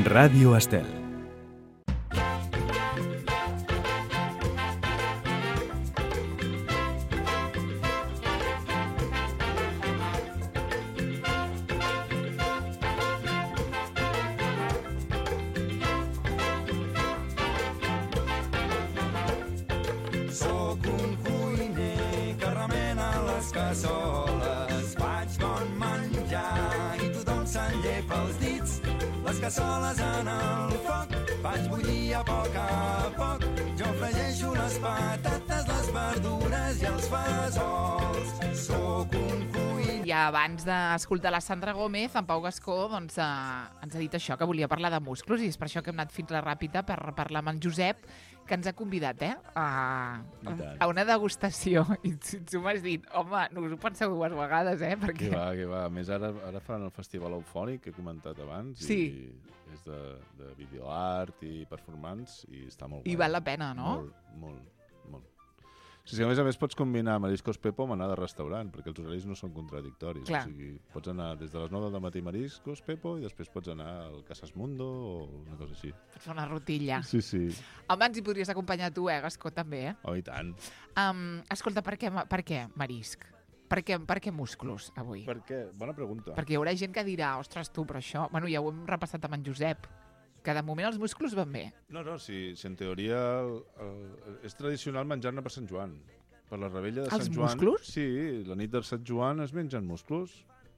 Ràdio Estel. Soc un cuiner que remena les cassoles, faig bon menjar i tothom se'n llepa els dits. Les cassoles en el foc, faig bullir a poc. Jo fregeixo les patates, les verdures i els fesols. Soc un cuiner. I abans d'escoltar la Sandra Gómez, en Pau Gascó ens ha dit això, que volia parlar de musclos, i és per això que hem anat fins a la ràpida per parlar amb en Josep, que ens ha convidat a una degustació. I tu m'has dit, home, no us ho penseu dues vegades, perquè... Que va. A més, ara faran el Festival Eufònic, que he comentat abans, sí. I és de videoart i performance, i està molt I guai. val la pena, no? Molt. Sí, a més pots combinar mariscos Pepo amb anar de restaurant, perquè els horaris no són contradictoris. Clar. O sigui, pots anar des de les 9 del matí mariscos Pepo i després pots anar al Casas Mundo o una cosa així. Pots fer una rutilla. Sí. Home, ens hi podries acompanyar tu, Gascó, també, Oh, i tant. Escolta, per què marisc? Per què musclos, avui? Per què? Bona pregunta. Perquè hi haurà gent que dirà, ostres, tu, però això... Bueno, ja ho hem repassat amb en Josep, que de moment els musclos van bé. No, si en teoria és tradicional menjar-ne per Sant Joan. Per la rebella de Sant Joan. Els musclos? Sí, la nit de Sant Joan es mengen musclos.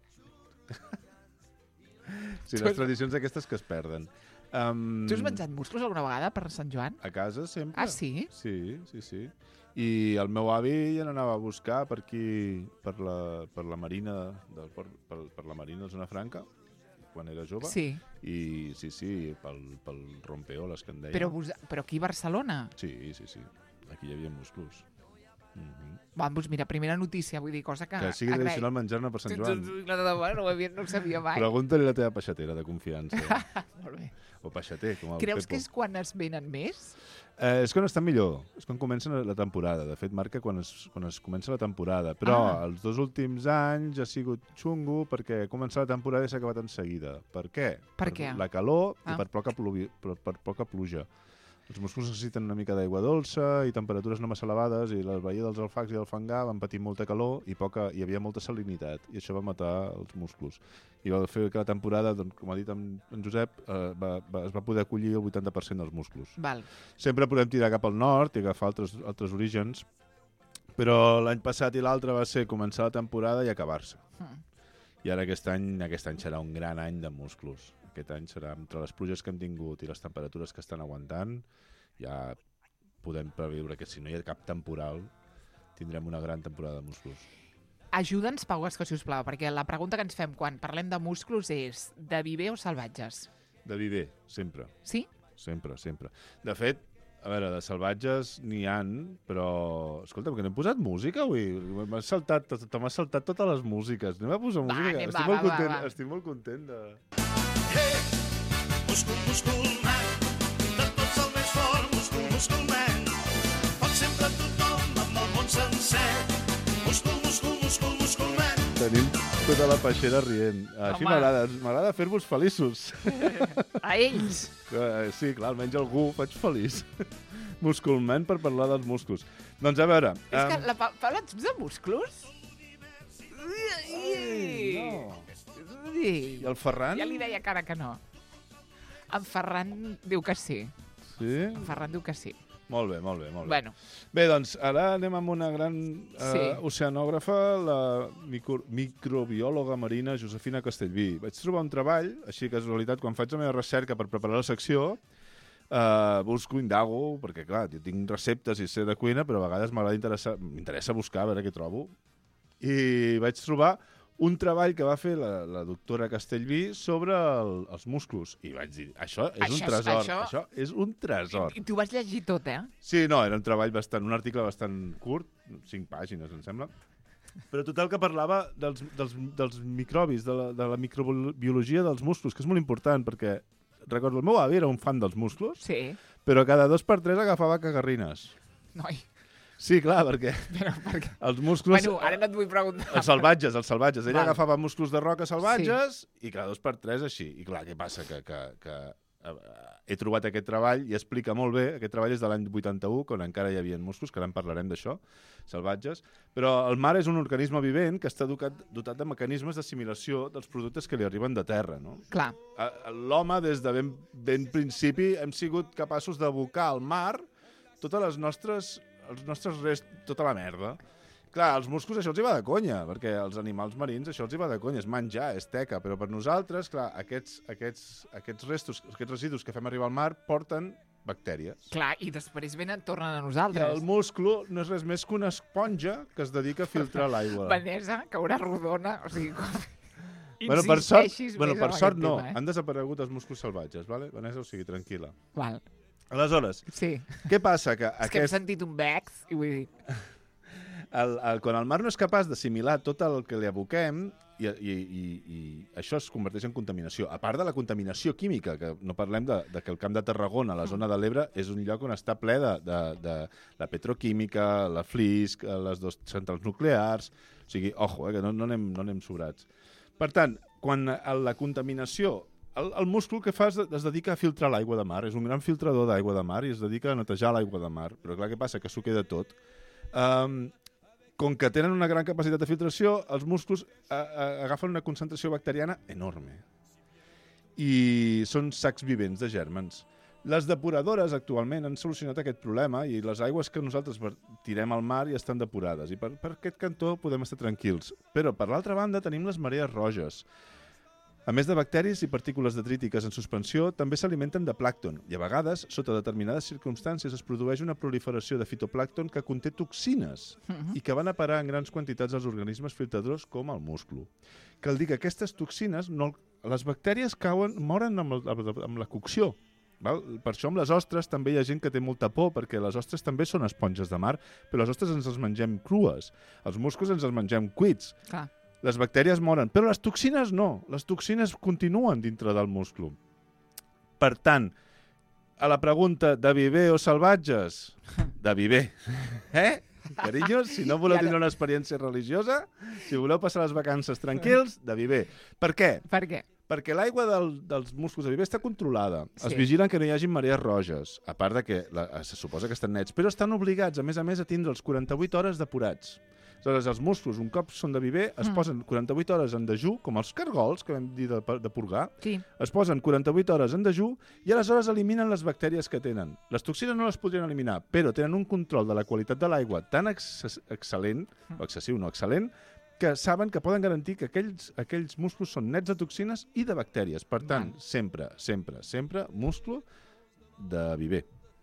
Sí, les tradicions aquestes que es perden. Tu has menjat musclos alguna vegada per Sant Joan? A casa sempre. Ah, sí? Sí. I el meu avi ja n'anava a buscar per aquí, per la marina del port, per la marina de Zona Franca, quan era jove. Sí. I sí, pel rompeoles que en deia. Però aquí a Barcelona? Sí. Aquí hi havia musclos. Doncs mira, primera notícia, vull dir, cosa que... Que sigui tradicional menjar-ne per Sant Joan. No ho sabia mai. Pregunta-li a la teva peixatera de confiança. Molt bé. O peixater, com el Creus Pepo. que és quan es venen més? És quan estan millor, és quan comença la temporada. De fet, marca quan es comença la temporada. Però els 2 últims anys ha sigut xungo perquè ha començat la temporada i s'ha acabat en seguida. Per què? Per què? La calor i per poca pluja. Els musclos necessiten una mica d'aigua dolça i temperatures no massa elevades, i la baia dels alfacs i del fangar van patir molta calor i hi havia molta salinitat, i això va matar els musclos. I va fer que la temporada, doncs, com ha dit en Josep, es va poder acollir el 80% dels musclos. Val. Sempre podem tirar cap al nord i agafar altres orígens, però l'any passat i l'altre va ser començar la temporada i acabar-se. I ara aquest any serà un gran any de musclos. Aquest any serà, entre les pluges que hem tingut i les temperatures que estan aguantant, ja podem preveure que si no hi ha cap temporal tindrem una gran temporada de musclos. Ajuda'ns, Pau Gascó, si us plau, perquè la pregunta que ens fem quan parlem de musclos és de viver o salvatges? De viver, sempre. Sí? Sempre. De fet, a veure, de salvatges n'hi han, però... Escolta, perquè no hem posat música avui? M'has saltat totes les músiques. Anem a posar música? Estic molt content de... Hey, múscul man, de tots el més fort, múscul man. Pot sempre tothom amb el món sencer. Múscul man. Tenim tota la peixera rient. Així m'agrada fer-vos feliços. A ells? Sí, clar, almenys algú faig feliç. Musculman per parlar dels musclos. Doncs a veure... És que la Paula, ets de musclos? No. I el Ferran? Ja li deia cara que no. En Ferran diu que sí. Sí? En Ferran diu que sí. Molt bé. Bueno. Bé, doncs, ara anem amb una gran oceanògrafa, la microbiòloga marina Josefina Castellví. Vaig trobar un treball, així casualitat, quan faig la meva recerca per preparar la secció, busco, indago, perquè clar, jo tinc receptes i sé de cuina, però a vegades m'interessa buscar a veure què trobo. I vaig trobar un treball que va fer la doctora Castellví sobre els musclos. I vaig dir, això és un tresor. Això és un tresor. I tu vas llegir tot, eh? Sí, no, era un treball un article bastant curt, 5 pàgines, em sembla. Però total que parlava dels microbis, de la microbiologia dels musclos, que és molt important, perquè, recordo, el meu avi era un fan dels musclos, sí, però cada 2 per 3 agafava cagarrines. Noi. Sí, clar, perquè els musclos... Bueno, ara no et vull preguntar. Els salvatges. Ella agafava musclos de roca salvatges i cada 2 per 3 així. I clar, què passa? Que he trobat aquest treball i explica molt bé, aquest treball és de l'any 81, quan encara hi havia musclos, que ara en parlarem d'això, salvatges, però el mar és un organisme vivent que està dotat de mecanismes d'assimilació dels productes que li arriben de terra, no? Clar. L'home, des de ben principi, hem sigut capaços d'abocar al mar els nostres restos, tota la merda. Clar, als musclos això els hi va de conya, perquè als animals marins això els hi va de conya, és menjar, és teca, però per nosaltres, clar, aquests residus que fem arribar al mar porten bactèries. Clar, i després tornen a nosaltres. I el musclo no és res més que una esponja que es dedica a filtrar l'aigua. Vanessa, caurà rodona, o sigui... Per sort no, han desaparegut els musclos salvatges, vale? Vanessa, o sigui, tranquil·la. Val. Aleshores, què passa? És que hem sentit un bex i vull dir... Quan el mar no és capaç d'assimilar tot el que li aboquem, i això es converteix en contaminació. A part de la contaminació química, que no parlem de que el Camp de Tarragona, la zona de l'Ebre, és un lloc on està ple de la petroquímica, la FLISC, les dues centrals nuclears... O sigui, ojo, que no anem sobrats. Per tant, quan la contaminació... El múscul que fa es dedica a filtrar l'aigua de mar, és un gran filtrador d'aigua de mar i es dedica a netejar l'aigua de mar. Però clar, què passa? Que s'ho queda tot. Com que tenen una gran capacitat de filtració, els musclos agafen una concentració bacteriana enorme. I són sacs vivents de gèrmens. Les depuradores actualment han solucionat aquest problema i les aigües que nosaltres tirem al mar ja estan depurades. I per aquest cantó podem estar tranquils. Però, per l'altra banda, tenim les marees roges. A més de bacteris i partícules detrítiques en suspensió, també s'alimenten de plàncton i, a vegades, sota determinades circumstàncies, es produeix una proliferació de fitoplàncton que conté toxines i que van a parar en grans quantitats als organismes filtradors com el musclo. Cal dir que aquestes toxines, les bactèries moren amb la cocció. Val? Per això amb les ostres també hi ha gent que té molta por, perquè les ostres també són esponges de mar, però les ostres ens les mengem crues, els musclos ens els mengem cuits. Clar. Les bactèries moren, però les toxines no. Les toxines continuen dintre del musclo. Per tant, a la pregunta de viver o salvatges, de viver. Carinyos, si no voleu tenir una experiència religiosa, si voleu passar les vacances tranquils, de viver. Per què? Per què? Perquè l'aigua dels musclos de viver està controlada. Es vigilen que no hi hagi marees roges, a part de que se suposa que estan nets, però estan obligats, a més, a tindre els 48 hores depurats. Aleshores, els musclos, un cop són de viver, es posen 48 hores en dejú, com els cargols, que vam dir de purgar, es posen 48 hores en dejú i aleshores eliminen les bactèries que tenen. Les toxines no les podrien eliminar, però tenen un control de la qualitat de l'aigua tan excel·lent, o excessiu, no excel·lent, que saben que poden garantir que aquells musclos són nets de toxines i de bactèries. Per tant, sempre, sempre, sempre, musclo de viver.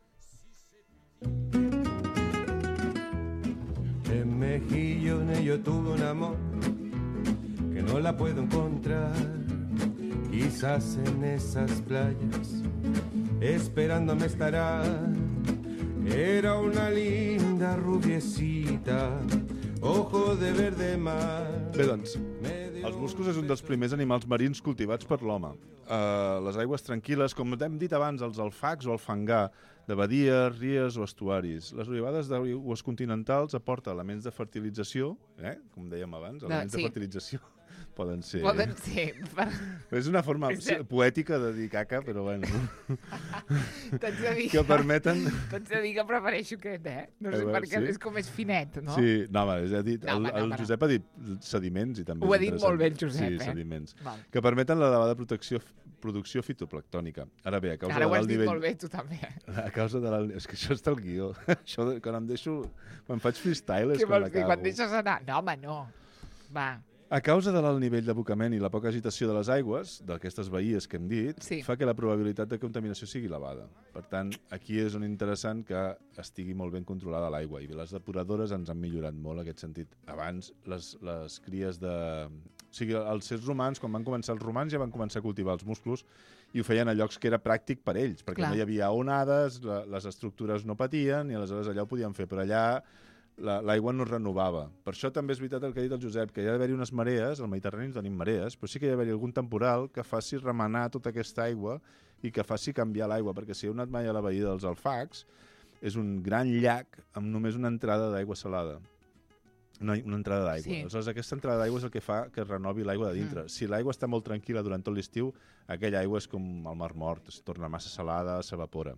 En Mejillones yo tuve un amor que no la puedo encontrar, quizás en esas playas esperándome estará. Era una linda rubiecita, ojo de verde mar. Bé, doncs, els musclos és un dels primers animals marins cultivats per l'home. Les aigües tranquil·les, com hem dit abans, els alfacs o el fangar, de badies, ries o estuaris. Les olivades d'aigües continentals aporten elements de fertilització, com dèiem abans, elements de fertilització poden ser... És una forma poètica de dir caca, però bueno. Que permeten... T'haig de dir que prefereixo aquest, No sé per què, és com més finet, no? Sí, no, el Josep ha dit sediments i també... Ho ha dit molt bé el Josep, Sí, sediments. Que permeten l'elevada producció fitoplactònica. Ara bé, a causa Ara ho has del dit nivell... molt bé, tu també. A causa de és que això està al guió. Això, quan em deixo... Quan faig freestyle és Què quan vols dir, l'acabo. quan deixes anar? No, home, no. Va. A causa de l'alt nivell d'abocament i la poca agitació de les aigües, d'aquestes bahies que hem dit, fa que la probabilitat de contaminació sigui elevada. Per tant, aquí és on interessant que estigui molt ben controlada l'aigua. I les depuradores ens han millorat molt en aquest sentit. Abans, les cries de... O sigui, els éssers romans, quan van començar els romans, ja van començar a cultivar els musclos i ho feien a llocs que era pràctic per ells, perquè no hi havia onades, les estructures no patien i aleshores allà ho podien fer. Però allà l'aigua no es renovava. Per això també és veritat el que ha dit el Josep, que hi ha d'haver-hi unes marees, al Mediterrani no tenim marees, però sí que hi ha d'haver-hi algun temporal que faci remenar tota aquesta aigua i que faci canviar l'aigua, perquè si heu anat mai a la bahia dels Alfacs, és un gran llac amb només una entrada d'aigua salada. una entrada d'aigua. Sí. Aleshores, aquesta entrada d'aigua és el que fa que es renovi l'aigua de dintre. Si l'aigua està molt tranquil·la durant tot l'estiu, aquella aigua és com el mar mort, es torna massa salada, s'evapora.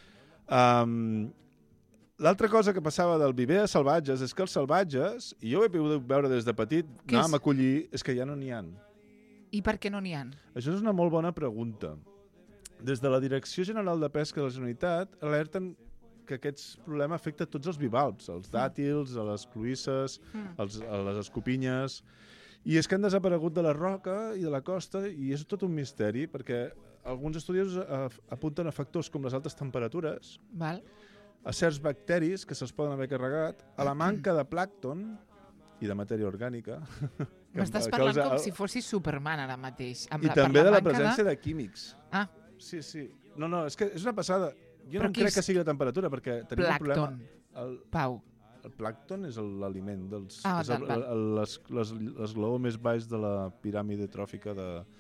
L'altra cosa que passava del viver de salvatges és que els salvatges, i jo ho he pogut veure des de petit, anàvem a collir, és que ja no n'hi ha. I per què no n'hi ha? Això és una molt bona pregunta. Des de la Direcció General de Pesca de la Generalitat alerten que aquest problema afecta tots els bivalves, els dàtils, a les cloïsses, a les escopinyes, i és que han desaparegut de la roca i de la costa, i és tot un misteri, perquè alguns estudiosos apunten a factors com les altes temperatures, Val? a certs bacteris que se'ls poden haver carregat, a la manca de plàncton i de matèria orgànica. M'estàs parlant com si fossis Superman ara mateix. I també de la presència de químics. Ah. Sí. No, és que és una passada. Jo no crec que sigui la temperatura, perquè tenim un problema... Pau. El plàncton és l'aliment dels... Ah, és l'esglaó més baix de la piràmide tròfica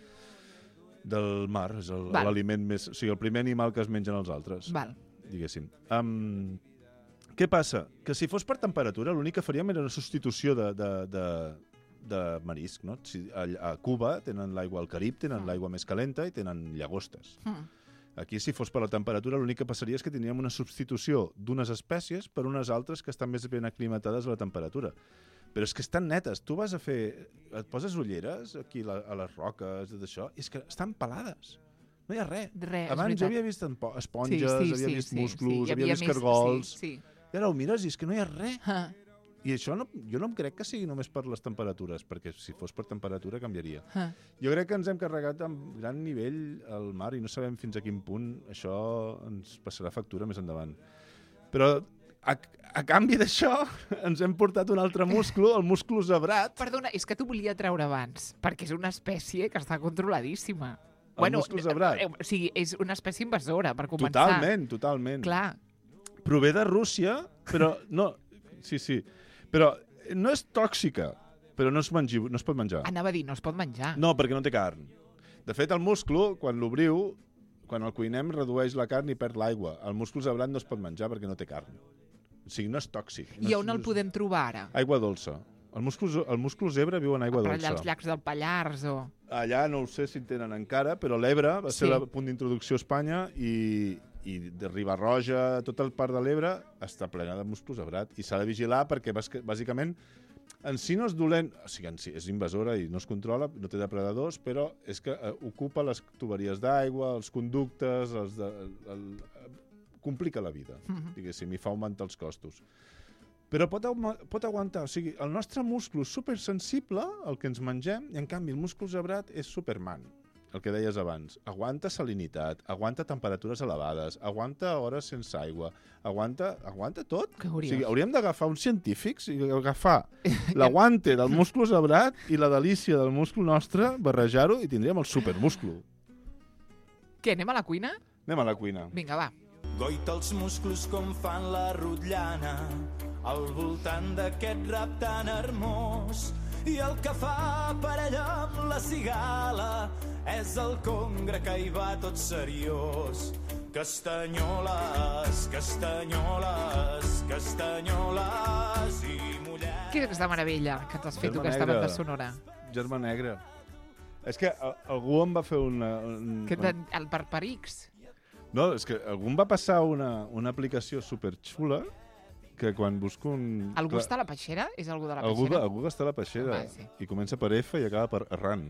del mar. És l'aliment més... O sigui, el primer animal que es mengen els altres. Val. Diguéssim. Què passa? Que si fos per temperatura, l'únic que faríem era una substitució de marisc, no? A Cuba tenen l'aigua, al Carib tenen l'aigua més calenta i tenen llagostes. Aquí, si fos per la temperatura, l'únic que passaria és que tindríem una substitució d'unes espècies per unes altres que estan més ben aclimatades a la temperatura. Però és que estan netes. Tu vas a fer... Et poses ulleres aquí a les roques, tot això, i és que estan pelades. No hi ha res. Abans jo havia vist esponges, havia vist musclos, havia vist cargols... I ara ho mires i és que no hi ha res. I això jo no em crec que sigui només per les temperatures, perquè si fos per temperatura canviaria. Jo crec que ens hem carregat amb gran nivell al mar i no sabem fins a quin punt això ens passarà factura més endavant. Però a canvi d'això ens hem portat un altre musclo, el musclo zebrat. Perdona, és que t'ho volia treure abans, perquè és una espècie que està controladíssima. El musclo zebrat. O sigui, és una espècie invasora, per començar. Totalment. Clar. Prové de Rússia, però no... Sí. Però no és tòxica, però no es pot menjar. Anava a dir, no es pot menjar. No, perquè no té carn. De fet, el musclo, quan l'obriu, quan el cuinem, redueix la carn i perd l'aigua. El musclo zebrat no es pot menjar perquè no té carn. O sigui, no és tòxic. I on el podem trobar ara? Aigua dolça. El musclo zebra viu en aigua dolça. Per allà als llacs del Pallars o... Allà no ho sé si en tenen encara, però l'Ebre va ser el punt d'introducció a Espanya i de Riba-roja, tota el part de l'Ebre està plena de musclo zebrat i s'ha de vigilar perquè bàsicament en si no és dolent, o sigui, en si és invasora i no es controla, no té depredadors, però és que ocupa les tuberies d'aigua, els conductes, complica la vida, diguéssim, i fa augmentar els costos. Però pot aguantar, o sigui, el nostre musclo és supersensible al que ens mengem i en canvi el musclo zebrat és Superman. El que deies abans, aguanta salinitat, aguanta temperatures elevades, aguanta hores sense aigua, aguanta tot. O sigui, hauríem d'agafar uns científics i agafar l'aguante del musclo zebrat i la delícia del musclo nostre, barrejar-ho i tindríem el supermusclo. Què, anem a la cuina? Anem a la cuina. Vinga, va. Goita els musclos com fan la rotllana al voltant d'aquest rap tan hermós. I el que fa parella amb la cigala és el congre que hi va tot seriós. Castanyoles, castanyoles, castanyoles i mullet. Què és aquesta meravella que t'has fet tu, aquesta banda sonora? Germà Negra. És que algú em va fer El Perperix? No, és que algú em va passar una aplicació superxula que quan busco un... Algú està a la peixera? És algú de la peixera? Algú que està a la peixera. I comença per F i acaba per Arran.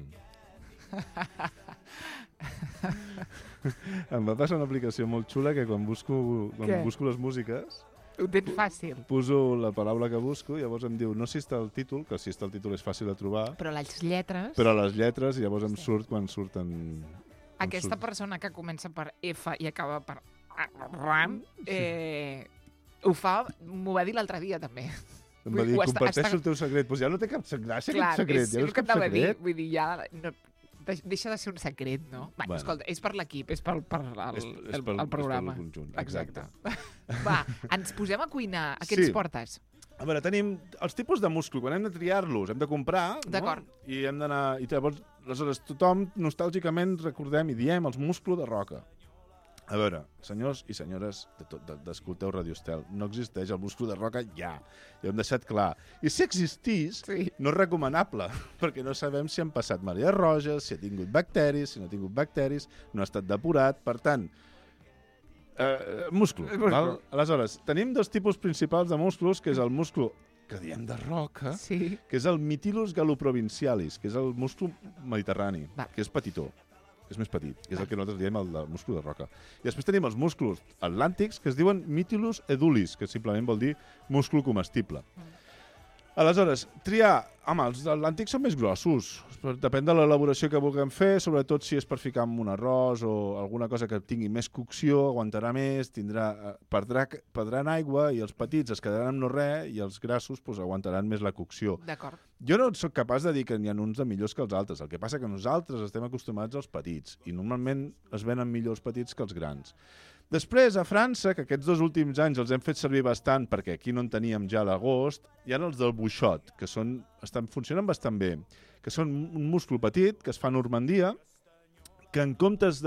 Em va passar una aplicació molt xula que quan busco les músiques... Ho tens fàcil. Poso la paraula que busco i llavors em diu no si està el títol, que si està el títol és fàcil de trobar. Però les lletres... Però les lletres i llavors em surt quan surten... Aquesta persona que comença per F i acaba per Arran... Ho fa, m'ho va dir l'altre dia, també. Em va dir, comparteix el teu secret. Doncs ja no té cap gràcia, aquest secret. Clar, és el que anava a dir. Vull dir, ja... Deixa de ser un secret, no? Bueno, escolta, és per l'equip, és pel programa. És pel conjunt, exacte. Va, ens posem a cuinar. A què ens portes? A veure, tenim els tipus de musclo. Quan hem de triar-los, hem de comprar, no? I hem d'anar... I llavors, aleshores, tothom, nostàlgicament, recordem i diem els musclo de roca. A veure, senyors i senyores d'escolteu Radio Estel, no existeix el múscul de roca ja. Ja ho hem deixat clar. I si existís, no és recomanable, perquè no sabem si han passat Maria Roges, si ha tingut bacteris, si no ha tingut bacteris, no ha estat depurat. Per tant, múscul. Val? Aleshores, tenim dos tipus principals de músculs, que és el múscul que diem de roca, que és el Mytilus galoprovincialis, que és el múscul mediterrani, que és petitó. És més petit, que és el que nosaltres diem el múscul de roca. I després tenim els músculs atlàntics, que es diuen Mytilus edulis, que simplement vol dir múscul comestible. Aleshores, triar... Home, els atlàntics són més grossos. Depèn de l'elaboració que vulguem fer, sobretot si és per ficar en un arròs o alguna cosa que tingui més cocció, aguantarà més, perdrà en aigua i els petits es quedaran amb no res i els grassos aguantaran més la cocció. D'acord. Jo no sóc capaç de dir que n'hi ha uns de millors que els altres. El que passa que nosaltres estem acostumats als petits i normalment es venen millor els petits que els grans. Després, a França, que aquests 2 últims anys els hem fet servir bastant perquè aquí no en teníem ja a l'agost, hi ha els del buixot, que funcionen bastant bé, que són un múscul petit que es fa a Normandia, que en comptes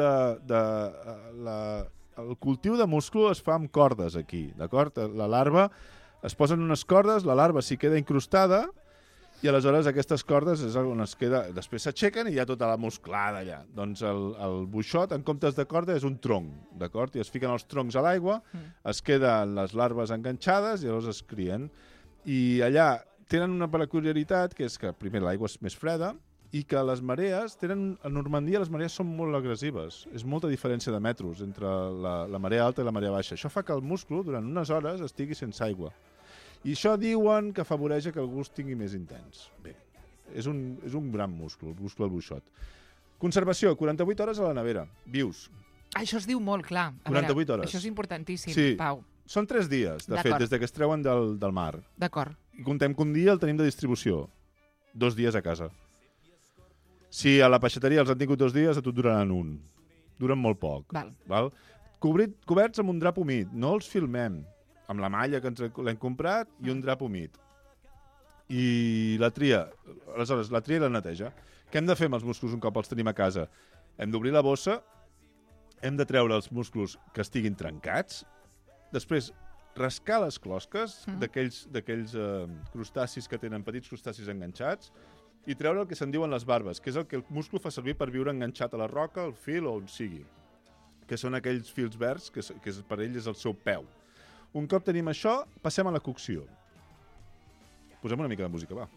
el cultiu de múscul es fa amb cordes aquí, d'acord? La larva es posen unes cordes, la larva s'hi queda incrustada, i aleshores aquestes cordes és on es queda... Després s'aixequen i hi ha tota la musclada allà. Doncs el buixot, en comptes de corda, és un tronc, d'acord? I es fiquen els troncs a l'aigua, es queden les larves enganxades i llavors es crien. I allà tenen una peculiaritat, que és que primer l'aigua és més freda i que les marees tenen... A Normandia les marees són molt agressives. És molta diferència de metros entre la marea alta i la marea baixa. Això fa que el múscul, durant unes hores, estigui sense aigua. I això diuen que afavoreix que el gust tingui més intens. Bé, és un gran múscul, el múscul del buixot. Conservació, 48 hores a la nevera, vius. Això es diu molt, clar. 48 hores. Això és importantíssim, sí. Pau. Són 3 dies, de fet, des que es treuen del mar. D'acord. I contem que un dia el tenim de distribució. 2 dies a casa. Si a la peixateria els han tingut 2 dies, a tu duraran 1. Duren molt poc. Val? Coberts amb un drap humit, no els filmem. Amb la malla que l'hem comprat i un drap humit. I la tria. Aleshores, la tria i la neteja. Què hem de fer amb els músculs un cop els tenim a casa? Hem d'obrir la bossa, hem de treure els músculs que estiguin trencats, després rascar les closques d'aquells crustacis que tenen petits crustacis enganxats i treure el que se'n diuen les barbes, que és el que el múscul fa servir per viure enganxat a la roca, al fil o on sigui, que són aquells fils verds que per ell és el seu peu. Un cop tenim això, passem a la cocció. Posem una mica de música, va.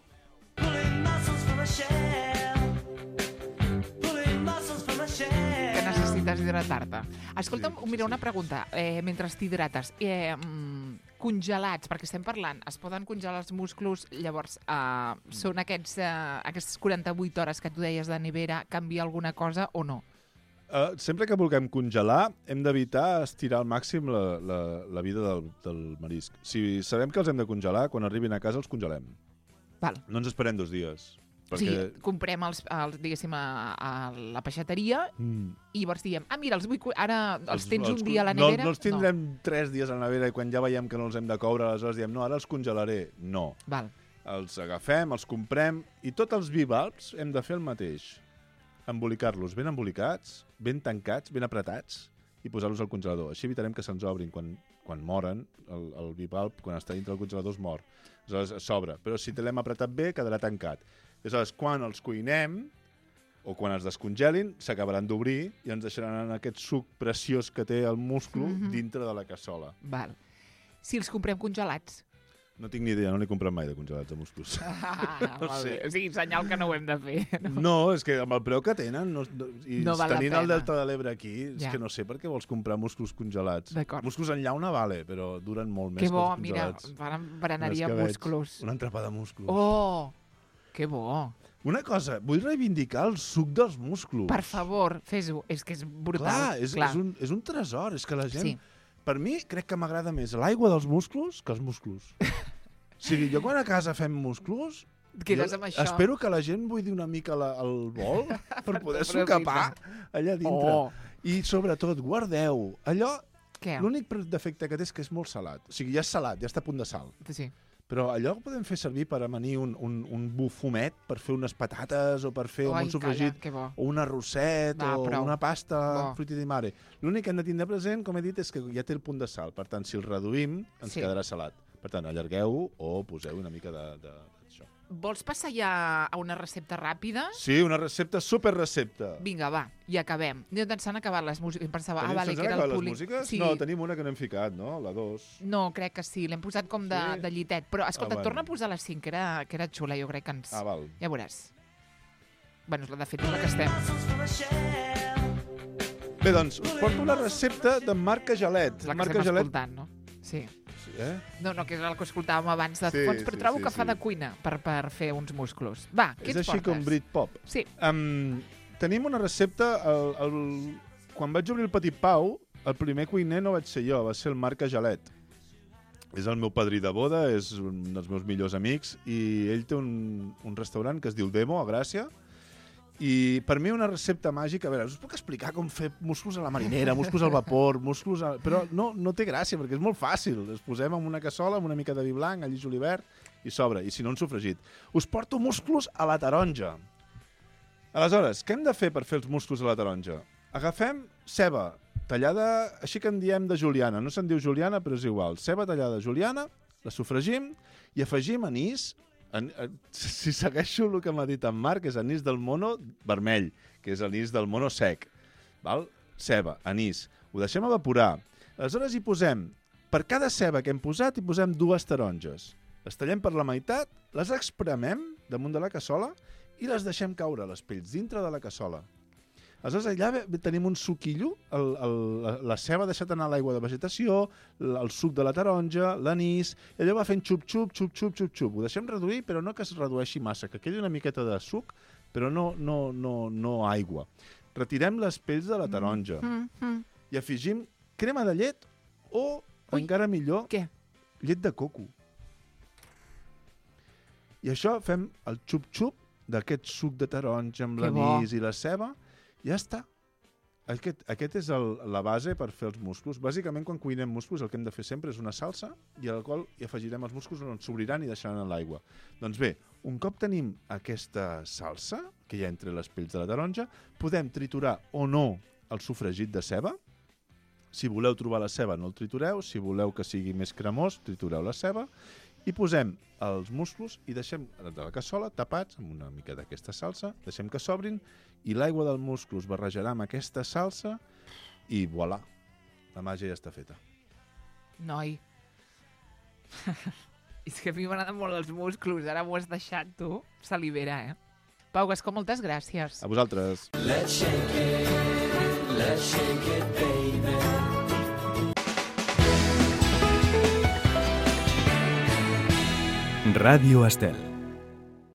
Que necessites hidratar-te. Escolta'm, mira, una pregunta. Mentre t'hidrates, congelats, perquè estem parlant, es poden congelar els músculs, llavors són aquestes 48 hores que tu deies de nevera, canvia alguna cosa o no? Sempre que vulguem congelar, hem d'evitar estirar al màxim la vida del marisc. Si sabem que els hem de congelar, quan arribin a casa els congelem. Val. No ens esperem 2 dies. Perquè... Sí, comprem diguéssim, a la peixateria i llavors diem, mira, ara els tens un dia a la nevera? No els tindrem 3 dies a la nevera i quan ja veiem que no els hem de coure, aleshores diem, no, ara els congelaré. No. Val. Els agafem, els comprem i tots els bivalves hem de fer el mateix. Embolicar-los ben embolicats, ben tancats, ben apretats i posar-los al congelador. Així evitarem que se'ns obrin quan moren. El bivalv, quan està dintre del congelador, es mor. Aleshores, s'obre. Però si l'hem apretat bé, quedarà tancat. Aleshores, quan els cuinem o quan els descongelin, s'acabaran d'obrir i ens deixaran aquest suc preciós que té el múscul dintre de la cassola. Val. Si els comprem congelats? No tinc ni idea, no n'he comprat mai de congelats de músculs. No sé. O sigui, senyal que no ho hem de fer. No, és que amb el preu que tenen, i no val tenint el Delta de l'Ebre aquí, és que no sé per què vols comprar músculs congelats. Músculs en llauna vale, però duren molt més que els congelats. Que bo, mira, berenaria músculs. Un entrepà de músculs. Oh, que bo. Una cosa, vull reivindicar el suc dels músculs. Per favor, fes-ho, és que és brutal. Clar, és un tresor, és que la gent... Sí. Per mi, crec que m'agrada més l'aigua dels músculs que els músculs. O sigui, jo quan a casa fem músculs, espero que la gent buidi una mica el bol per poder-s'ho capar allà dintre. I sobretot, guardeu allò... L'únic defecte que té és que és molt salat. O sigui, ja és salat, ja està a punt de sal. Sí. Però allò ho podem fer servir per amanir un bufumet, per fer unes patates o per fer un sofregit, calla, o un arrosset o prou. una pasta fruita di mare. L'únic que hem de tindre present, com he dit, és que ja té el punt de sal. Per tant, si el reduïm, ens quedarà salat. Per tant, allargueu-ho o poseu una mica d'això. Vols passar ja a una recepta ràpida? Sí, una recepta, superrecepta. Vinga, va, i acabem. Jo s'han acabat les músiques. Em pensava, vale, que era el públic. Sí. No, tenim una que no hem ficat, no? La 2. No, crec que sí. L'hem posat com de llitet. Però, escolta, torna a posar la 5, que era xula. Jo crec que ens... val. Ja veuràs. Bueno, de fet, és la que estem. Bé, doncs, us porto una recepta de Marc Cajalet. La que estem escoltant, no? Sí. No, que és el que escoltàvem abans de fons, però trobo que fa de cuina per fer uns musclos. Va, què ens portes? És així com Britpop. Sí. Tenim una recepta... Quan vaig obrir el Petit Pau, el primer cuiner no vaig ser jo, va ser el Marc Cajalet. És el meu padrí de boda, és un dels meus millors amics, i ell té un restaurant que es diu Demo, a Gràcia, i per mi una recepta màgica, a veure, us puc explicar com fer musclos a la marinera, musclos al vapor, però no té gràcia, perquè és molt fàcil. Els posem en una cassola amb una mica de vi blanc, alli julivert, i sobre, i si no, un sofregit. Us porto musclos a la taronja. Aleshores, què hem de fer per fer els musclos a la taronja? Agafem ceba, tallada, així que en diem de juliana. No se'n diu juliana, però és igual. Ceba tallada juliana, la sofregim i afegim anís. Si segueixo el que m'ha dit en Marc, és anís del mono vermell, que és anís del mono sec. Val? Ceba, anís. Ho deixem evaporar. Aleshores hi posem, per cada ceba que hem posat, hi posem 2 taronges. Les tallem per la meitat, les espremem damunt de la cassola i les deixem caure, les pells, dintre de la cassola. Aleshores, allà tenim un suquillo, la ceba ha deixat anar l'aigua de vegetació, el suc de la taronja, l'anís, i allò va fent xup-xup, xup-xup, xup-xup. Ho deixem reduir, però no que es redueixi massa, que quedi una miqueta de suc, però no aigua. Retirem les pells de la taronja i afegim crema de llet o, encara millor, llet de coco. I això fem el xup-xup d'aquest suc de taronja amb l'anís i la ceba. Ja està. Aquest és la base per fer els musclos. Bàsicament, quan cuinem musclos, el que hem de fer sempre és una salsa i al qual hi afegirem els musclos on s'obriran i deixaran en l'aigua. Doncs bé, un cop tenim aquesta salsa, que hi ha entre les pells de la taronja, podem triturar o no el sofregit de ceba. Si voleu trobar la ceba, no el tritureu. Si voleu que sigui més cremós, tritureu la ceba. I posem els musclos i deixem de la cassola tapats amb una mica d'aquesta salsa, deixem que s'obrin i l'aigua del musclo es barrejarà amb aquesta salsa i voilà, la màgia ja està feta. Noi, és que a mi m'agraden molt els musclos, ara m'ho has deixat tu, salivera, Pau Gascó, moltes gràcies. A vosaltres. Let's shake it, baby. Ràdio Estel.